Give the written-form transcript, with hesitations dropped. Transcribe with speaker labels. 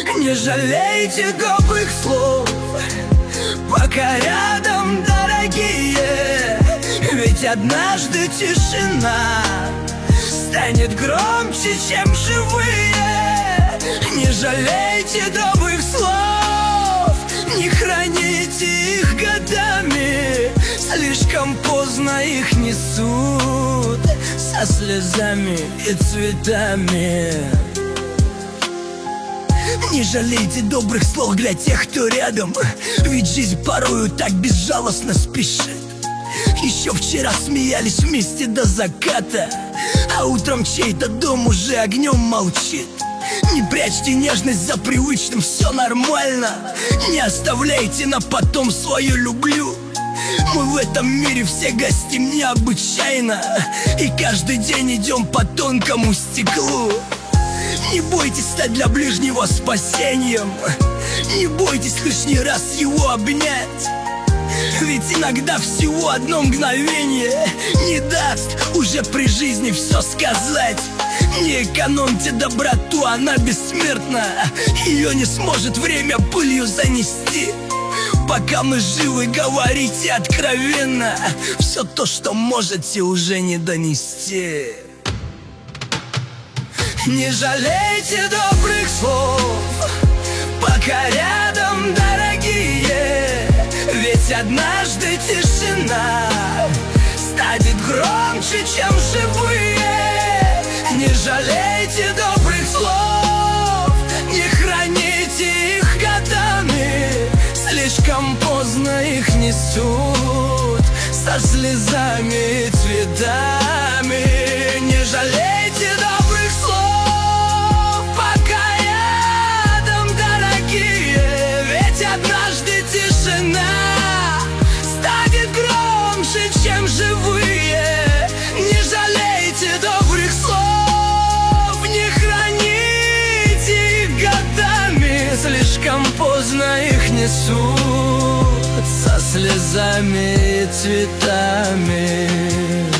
Speaker 1: Не жалейте добрых слов, пока рядом, дорогие. Ведь однажды тишина станет громче, чем живые. Не жалейте добрых слов, не храните их годами. Слишком поздно их несут со слезами и цветами. Не жалейте добрых слов для тех, кто рядом, ведь жизнь порою так безжалостно спешит. Еще вчера смеялись вместе до заката, а утром чей-то дом уже огнем молчит. Не прячьте нежность за привычным, все нормально. Не оставляйте на потом свое «люблю». Мы в этом мире все гостим необычайно, и каждый день идем по тонкому стеклу. Не бойтесь стать для ближнего спасением, не бойтесь лишний раз его обнять. Ведь иногда всего одно мгновение не даст уже при жизни все сказать. Не экономьте доброту, она бессмертна, ее не сможет время пылью занести. Пока мы живы, говорите откровенно все то, что можете уже не донести. Не жалейте добрых слов, пока рядом, дорогие. Ведь однажды тишина станет громче, чем живые. Не жалейте добрых слов, не храните их годами. Слишком поздно их несут со слезами и цветами. Не жалейте добрых слов, пока рядом, дорогие. Ведь однажды тишина станет громче, чем живые. Не жалейте добрых слов, не храните их годами. Слишком поздно их несут со слезами и цветами.